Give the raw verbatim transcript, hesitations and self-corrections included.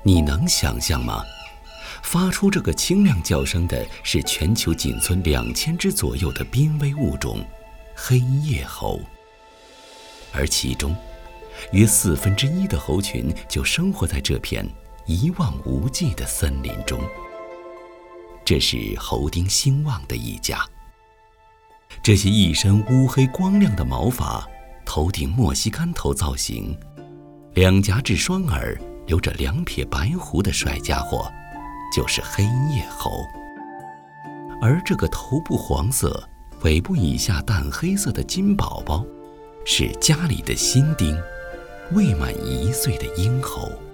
你能想象吗？发出这个清亮叫声的是全球仅存两千只左右的濒危物种——黑叶猴，而其中约四分之一的猴群就生活在这片一望无际的森林中。这是猴丁兴旺的一家。这些一身乌黑光亮的毛发，头顶墨西干头造型，两颊至双耳留着两撇白胡的帅家伙，就是黑叶猴。而这个头部黄色、尾部以下淡黑色的金宝宝，是家里的新丁，未满一岁的婴猴。